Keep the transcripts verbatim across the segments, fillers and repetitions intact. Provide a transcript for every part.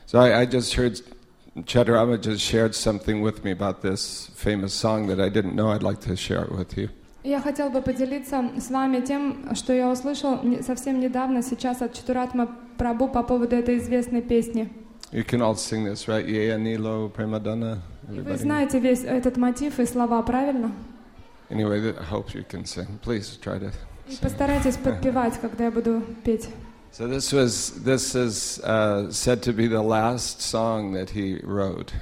So I, I just heard Chaturama just shared something with me about this famous song that I didn't know. I'd like to share it with you. Я хотел бы поделиться с вами тем, что я услышал совсем недавно сейчас от Чатуратма Прабху по поводу этой известной песни. You can all sing this, right? Ye Anilo Premadana. Вы знаете весь этот мотив и слова, правильно? Anyway, I hope you can sing. Please try to. И постарайтесь подпевать, когда я буду петь. So this was this is uh, said to be the last song that he wrote.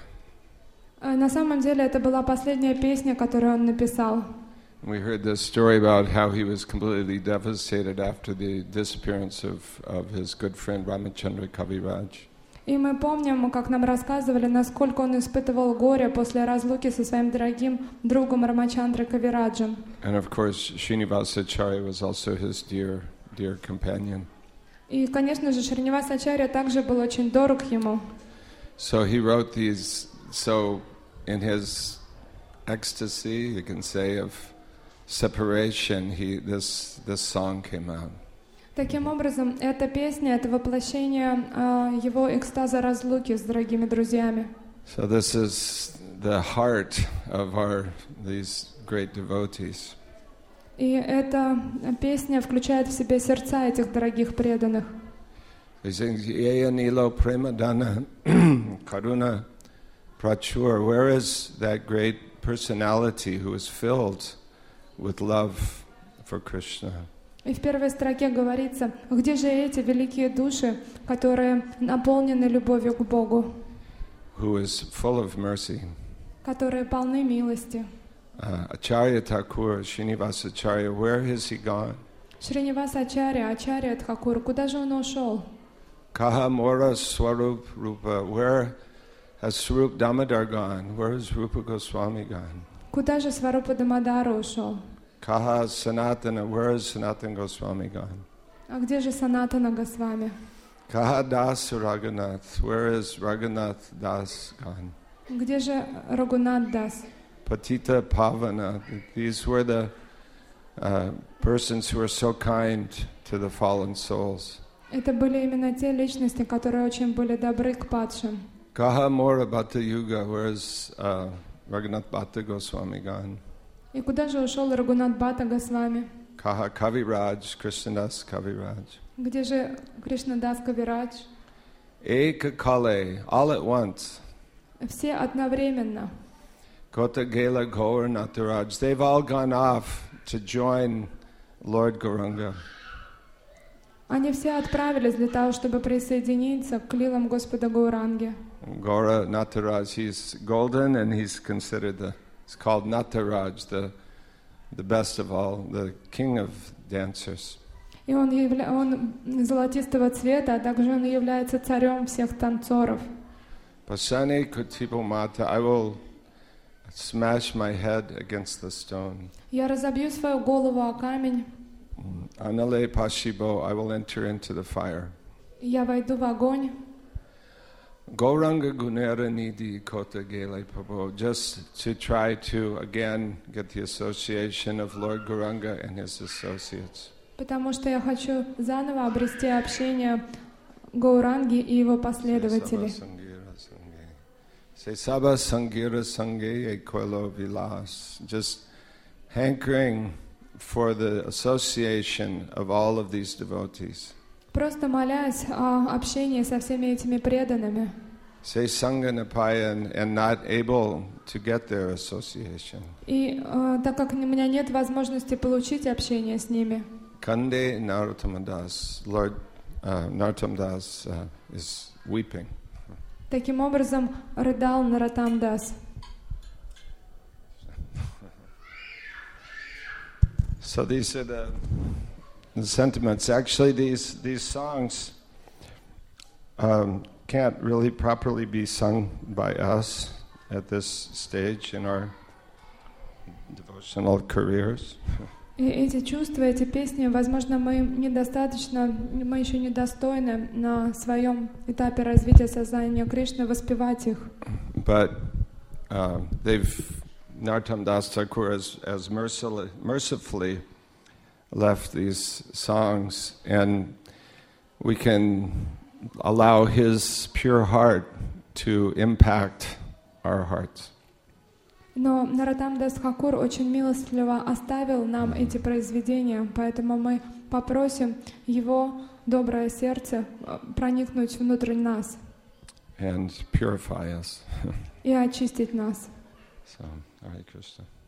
На самом деле это была последняя песня, которую он написал. We heard this story about how he was completely devastated after the disappearance of, of his good friend Ramachandra Kaviraj. И мы помним, как нам рассказывали, насколько он испытывал горе после разлуки со своим дорогим другом Рамачандрой Кавираджем. And of course, Srinivasacharya was also his dear, dear companion. И, конечно же, Шринивасачарья также был очень дорог ему. So he wrote these. So in his ecstasy, you can say, of separation, he this this song came out. Таким образом, эта песня — это воплощение э, его экстаза разлуки с дорогими друзьями. So this is the heart of our these great devotees. И эта песня включает в себя сердца этих дорогих преданных. He sings, Ye Nilo Premadana Karuna Prachur. Where is that great personality who is filled with love for Krishna? И в первой строке говорится: где же эти великие души, которые наполнены любовью к Богу, who is full of mercy, которые полны милости. Uh, Acharya Thakur, Srinivasacharya, where has he gone? Шринивасачарья, Ачарья Тхакур, куда же он ушел? Kaha Mora Swarup Rupa, where has Swarup Damodar gone? Where has Rupa Goswami gone? Куда же Сварупа Дамодара ушел? Kaha Sanatana, where has Sanatana Goswami gone? А где же Санатана Госвами? Kaha Das Raghunath, where is Raghunath Das gone? Где же Рагунат Дас? Patita Pavana, these were the uh, persons who were so kind to the fallen souls. Это были именно те личности, которые очень были добры к падшим. Kaha Mora Bhatta Yuga, where is uh, Raghunath Bhatta Goswami gone? И куда же ушел Рагунат Бхатта Госвами? Kaha Kaviraj, Krishnadas Kaviraj. Где же Кришнадас Кавирадж? Eka Kale, all at once. Все одновременно. Kota Gela Gaur Nataraj, they've all gone off to join Lord Gauranga. Они все отправились для того, чтобы присоединиться к лилам Господа Гауранги. Gaura Nataraj, he's golden and he's considered the, it's called Nataraj, the, the best of all, the king of dancers. И он, явля... он золотистого цвета, а также он является царем всех танцоров. Pasane Kutipo Mata, I will smash my head against the stone. Я разобью свою голову о камень. Anale Pashibo, I will enter into the fire. Я войду в огонь. Gauranga Gunera Nidhi Kota Gele Pabo, just to try to again get the association of Lord Gauranga and his associates. Потому что я хочу заново обрести общение Гауранги и его последователей. Say Saba Sangira Sange Ekoilo Vilas, just hankering for the association of all of these devotees. Просто молясь о общении со всеми этими преданными. Say Sanganapaya and, and not able to get their association. И э, так как у меня нет возможности получить общение с ними. Kande Narottamadas, Lord uh, Narottamadas uh, is weeping. Таким образом рыдал Нароттамдас. So these are the, the sentiments. Actually, these these songs um, can't really properly be sung by us at this stage in our devotional careers. И эти чувства, эти песни, возможно, мы недостаточно, мы еще недостойны на своем этапе развития сознания Кришны воспевать их. But uh, they've Narottam Das Thakur has, has mercifully, mercifully left these songs, and we can allow His pure heart to impact our hearts. Но Нароттам Дас Thakур очень милостливо оставил нам эти произведения, поэтому мы попросим Его доброе сердце проникнуть внутрь нас And purify us. и очистить нас. So, Hare Krishna.